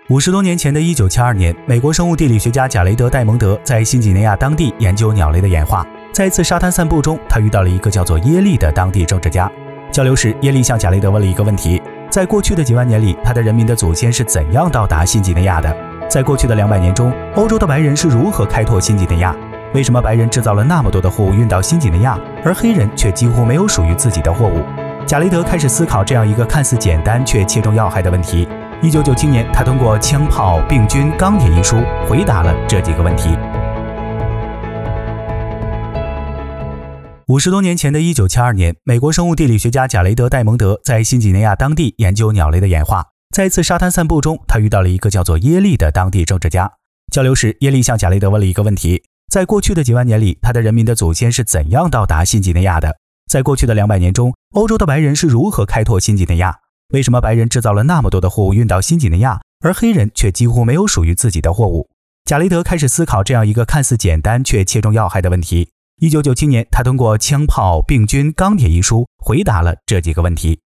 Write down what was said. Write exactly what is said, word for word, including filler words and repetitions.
五十多年前的一九七二年，美国生物地理学家贾雷德·戴蒙德在新几内亚当地研究鸟类的演化。在一次沙滩散步中，他遇到了一个叫做耶利的当地政治家。交流时，耶利向贾雷德问了一个问题：在过去的几万年里，他的人民的祖先是怎样到达新几内亚的？在过去的两百年中，欧洲的白人是如何开拓新几内亚？为什么白人制造了那么多的货物运到新几内亚，而黑人却几乎没有属于自己的货物？贾雷德开始思考这样一个看似简单却切中要害的问题。一九九七年，他通过《枪炮、病菌、钢铁》一书回答了这几个问题。五十多年前的一九七二年，美国生物地理学家贾雷德·戴蒙德在新几内亚当地研究鸟类的演化。在一次沙滩散步中，他遇到了一个叫做耶利的当地政治家。交流时，耶利向贾雷德问了一个问题：在过去的几万年里，他的人民的祖先是怎样到达新几内亚的？在过去的两百年中，欧洲的白人是如何开拓新几内亚？为什么白人制造了那么多的货物运到新几内亚，而黑人却几乎没有属于自己的货物？贾雷德开始思考这样一个看似简单却切中要害的问题。一九九七年，他通过《枪炮、病菌、钢铁》一书回答了这几个问题。